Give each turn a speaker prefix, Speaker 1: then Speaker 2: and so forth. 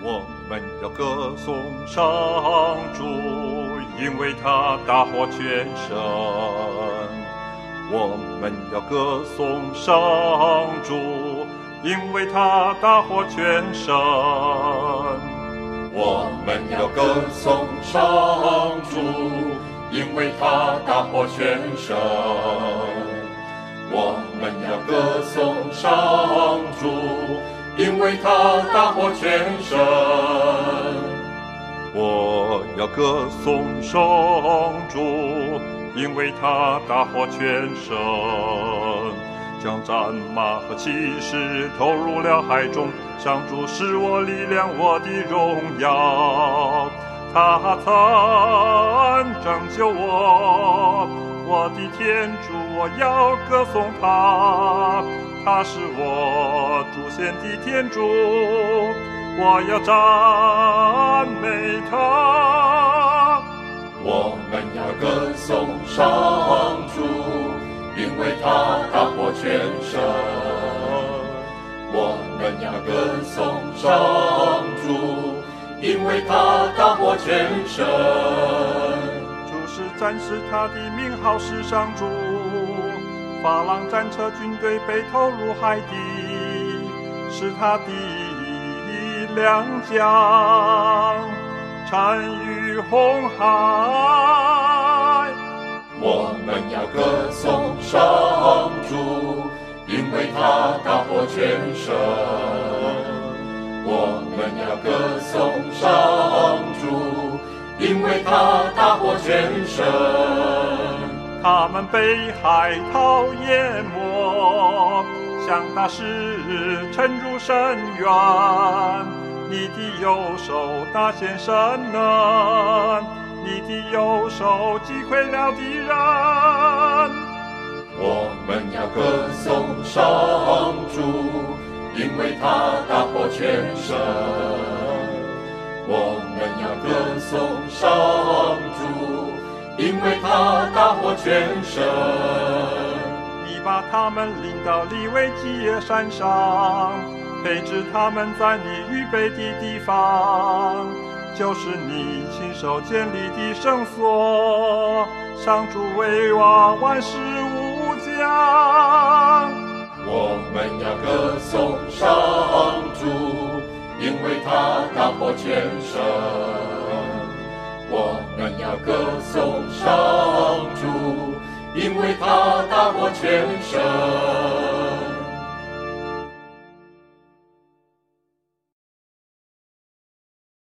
Speaker 1: 我们要歌颂上主，因为他大获全胜。我们要歌颂上主，因为他大获全胜。我们要歌颂上主，因为他大获全胜。我们要歌颂上主，因为他大获全胜。我要歌颂上主，因为他大获全胜。将战马和骑士投入了海中，上主是我力量，我的荣耀。他曾拯救我，我的天主，我要歌颂他。他是我主显的天主，我要赞美他。我们要歌颂上主，因为他大获全胜。我们要歌颂上主，因为他大获全胜。主是战士，他的名号是上主。法郎战车军队被投入海底，是他的良将参与红海。我们要歌颂上主，因为他大获全胜。我们要歌颂上主，因为他大获全胜。他们被海涛淹没，像大石沉入深渊。你的右手大显神能，你的右手击溃了敌人。我们要歌颂上主，因为他大获全胜。我们要歌颂上主，因为他大获全胜。你把他们领到利未基耶山上，配置他们在你预备的地方，就是你亲手建立的圣所。上主为王，万事无疆。我们要歌颂上主，因为他大获全胜。我们要歌颂上主，因为他大获全胜。